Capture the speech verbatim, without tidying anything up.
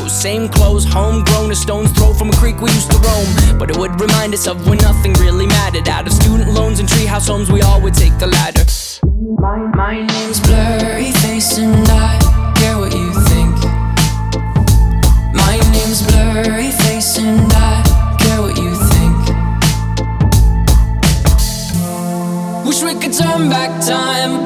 those same clothes, homegrown, a stone's throw from a creek we used to roam. But it would remind us of when nothing really mattered. Out of student loans and treehouse homes, we all would take the ladder. My, my name's Blurry Face and I care what you think. My name's Blurry Face and I care what you think. Wish we could turn back time